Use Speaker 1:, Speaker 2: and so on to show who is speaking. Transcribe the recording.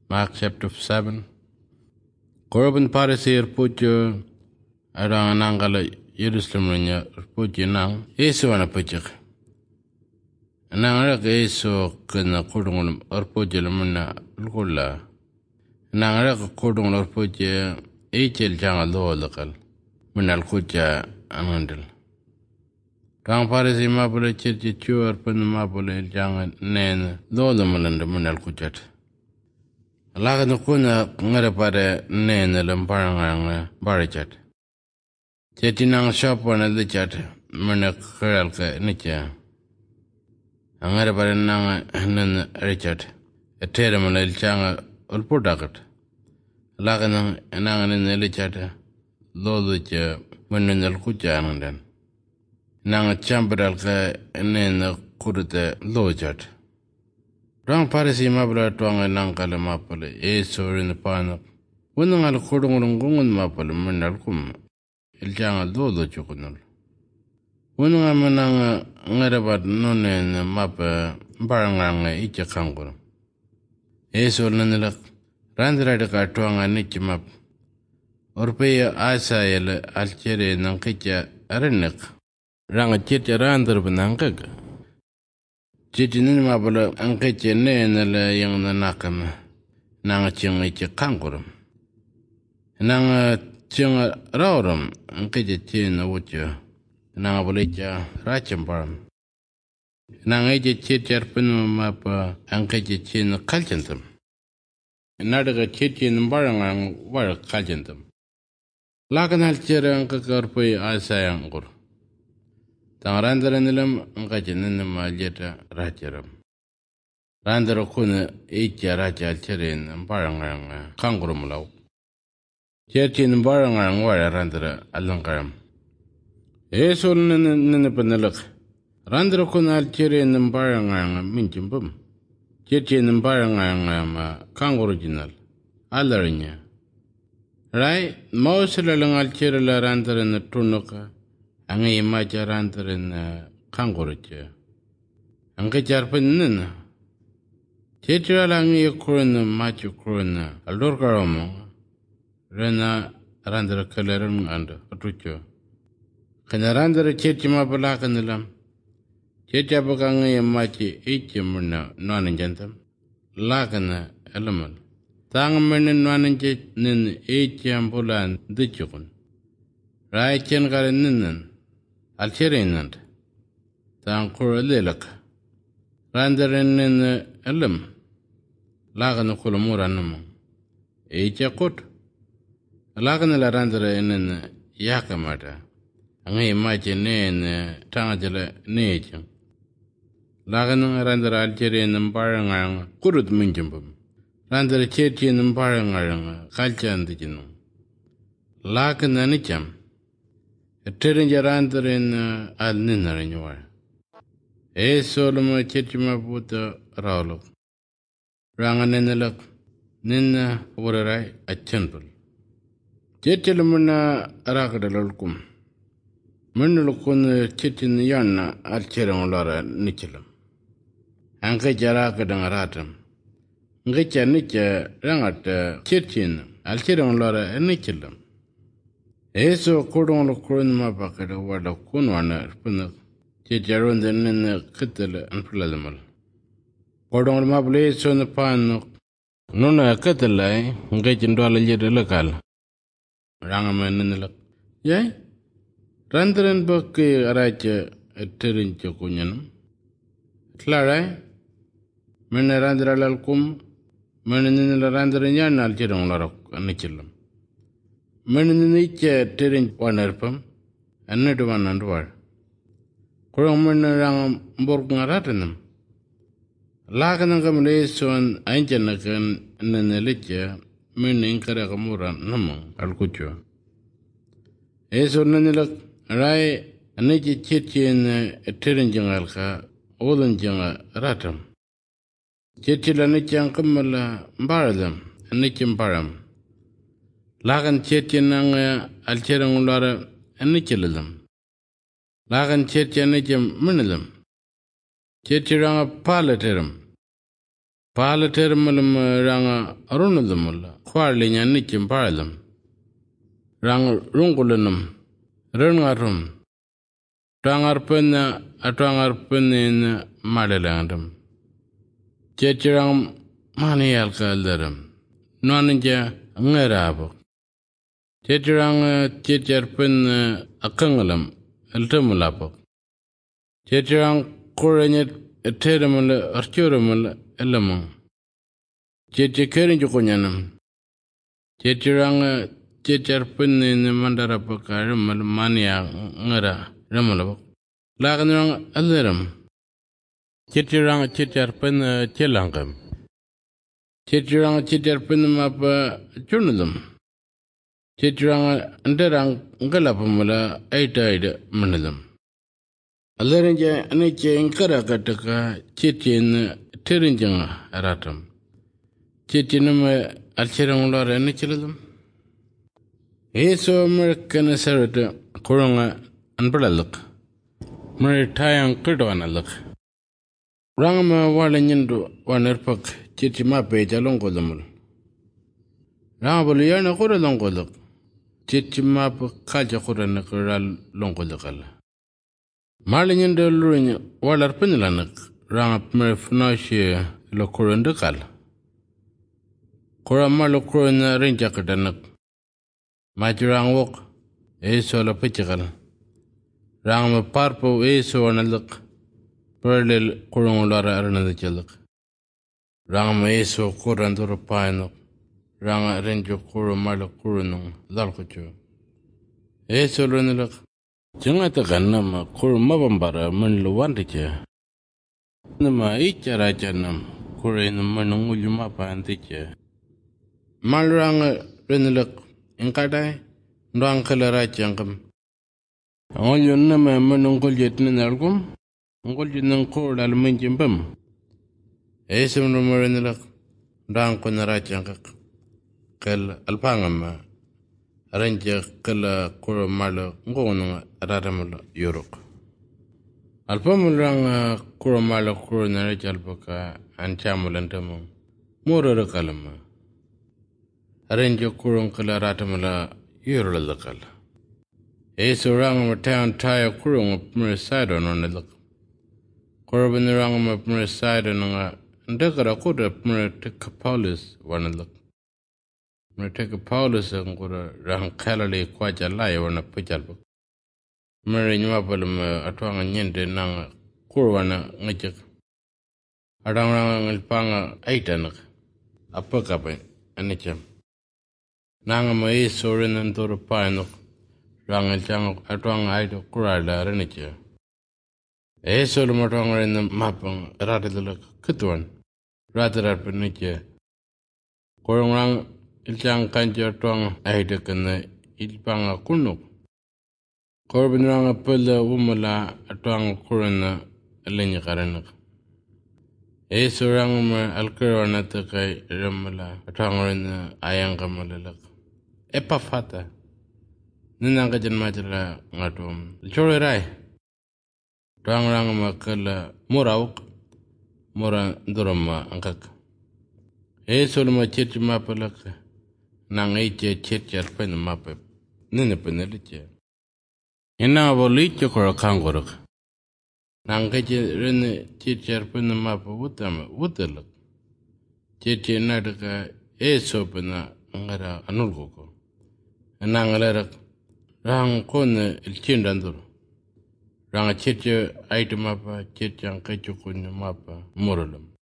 Speaker 1: Mark chapter 7. Korban Parisir pujo arang nangala Jerusalem nya pujo nang Yesu ana pujo. Nangara ke Yesu kena kodong or pujo lemna lukula. Nangara ke kodong or pujo echel janga lo lokal. Menal kuja anandel. Rang Parisi mabule chirchi chuar pen mabule janga nen lo malanda menal kujat. Laga nukuna ngara pada nene lemparang barichat. Cheti nang shopwa na lichat mena kral ka nicha. Ngara pada nang nene richat. Etere mena ilchanga ulpudakat. Laga nang nene lichat lolo cha mena nalkucha anandan. Nang chambral ka nene kurute lojat. Rang Parisi mabla tuanga nangkala mapale rin panak. Wunang al kodong mapale menal kum. Iljanga dodo chukunul. Wunang mananga ngarabat nonen mapa baranganga icha kangur. Nanilak randra de ka tuanga nichi map. Orpeya asa yele alchere nangkicha arenek. Ranga chicha randra banangkaga. Chitinin mabala angkeche nela yang nakam nanga chinga ichi kangurum. Nanga chinga raurum angkeche china wucho. Nanga bulicha rachamparam. Nanga ichi chichar pinu mapa angkeche china kalchantam. Nadaga chichin barangang war kalchantam. Lakan halchira angkakarpui asayangur. Tang randara nilam angkache ninama aljeta racharam. Randara kuna icha racha alchirin barangang kangurum lau. Cherchin barangang wara randara alangaram. Yesu ninipanilak. Randara kuna alchirin barangang minchimbum. Cherchin barangang kangurujinal. Alarinya. Rai, mausalalang alchirila randara na tunuka. Angi imaja randara na kanguruja. Angi jarpan nina. Chetrala angi kuruna machu kuruna. Alurgaromo. Rena randara kalaran anda. Atucho. Kana randara chechi mapalaka nilam. Checha baka angi imaji ichi muna nuaninjantam. Lakana alamal. Tanga muna nuaninjit nina ichi ambulan dichukun. Rai chen kare ninan. Alchirinand. Tang kura lilak. Randarin nina alam. Lagan kulamura naman. Echa kot. Lagan la randara nina yakamata. Angi imaji nina tangajala nejang. Lagan randara alchirin barangang kurut minjambam. Randara chirchin barangang kalchan dijinum. Lagan anicham. Tirin jarandarin al ninarin war. Soloma chirchima puta rawlok. Ranga ninalak nina wararai achanpul. Chirchilamuna rakadalulkum. Munulukun chirchin yana alchirang lara nichilam. Anka jarakadang ratam. Ngicha nicha rangata chirchin alchirang lara nichilam. Kodong kurun mapakada wada kunwana punak. Chicharon the nina kittle and plalamal. Kodong mable so the pan nuna kittle, engaging dollar local. Rangaman in the look. Yea? Randaran bucky aracha a terrin chokunyanum. Clara? Mena randralalcum, menin the randaran yan algerang larok and nichilum. Menin each terrin one erpum, and not one and war. Kurang rang borgung ratanam. Lakan kamle son anjanakan nanelicha meaning karakamura namang alcucho. Eso nanilak rai aniki chitchin a terenjangalka olanjanga ratam. Chitchila nichan kamala baradam, a nichin param. Lakan chitchin alcherangulara a nichiladam. Lagan chircha nicham minilam. Chirchiranga palataram. Pala termalum ranga arunadumula. Quarli nyanichim palam. Rang rungulanum. Rungarum. Twangarpena atwangarpenin madalandum. Chechirang manial kaldarum. Nonja ngerabuk. Chechirang checharpen akangalam. Eltumulapuk. Chechirang kuranyet teramula archuramula elamung. Chechekerin jukunyanum. Chechirang checharpenin mandarapakaram mania ngera ramalabuk. Laganrang alaram. Chechirang checharpen chelangam. Chechirang checharpen mapa chunadum. Chechirang anderang galapamula aida manadum. Alarinja aniche inkara kataka chechin terinjanga aratam. Chechinama alchirangulor anichiladum. Eso American Sarata Kuranga and Braluk. Maritayang Kirdoanaluk. Rangama Walanyindo Wanerpak Chichimape Jalongolumul. Rangabuliana Kura Longoluk. Chichimap Kajakurana Kural Longolukal. Marlinyindo Lurin Walar Pinilanak. Rangap Merfnoshi Lokurandukal. Kura Malukurana Rinjakadanak. Majurang walk, eso la pichakal. Rang parpo eso analuk. Perlil kurungulara aranadichaluk. Rang eso kurandur painuk. Rang renjo kuru maluk kurunung dalkuchu. Eso lunaluk. Jangatakanam kuru mabambara manluwandicha. Nama icharachanam kurin manungulumapa anticha. Malrang renaluk. Inkadai, Ndang Kalarachangam. Only Nama Manuncle Jetin Algum, Uncle Jinan Cord Alminjimbum. Esum Numerinilak, Ndang Kunarachangak, Kel Alpangama, Arranger Kala Kuramala, Gonga, Radamala, Yorok. Alpamurang Kuramala Kuranarijalboka and Chamulantamu, Mura Kalama. Arrange kurung kala ratamala yuralakal. Ace rang of town tire kurung of Meriside on the look. Corbin rang of Meriside and Dekara could have Meriticapolis one look. Meriticapolis and could rang calally quite a lie on a picture book. Mary Nuapalum atwang and yende nang kurwana ngajak. Arang rang panga aitanak. A pukape and a chum. Nanga mai sorin and to painuk, rang and chang atwang idol kurala renicha. A solomatong in the mapang rattle kutuan, rather at penicha. Korang ilchang kanja twang idok and the ilpanga kunuk. Corbin rang a pulla wumala atwang kurana alenya karanak. A surang alkuranatakai ramala atwang in the ayangamalak. Epafata. Ninanga Janmatilla Matum. Chorai. Rangrang Makala Murauk Mura Durama Ankak. A soloma church mapalaka. Nang eche church at pen map. Ninapenelicha. Ina volicho or a kangorok. Nang eche rene church at pen map wutam wutaluk. Church Nadaka a sopena angara anulgoko. Nangalera rang kon il chindandur. Rang a church item mapa, church and kachukun mapa, moralum.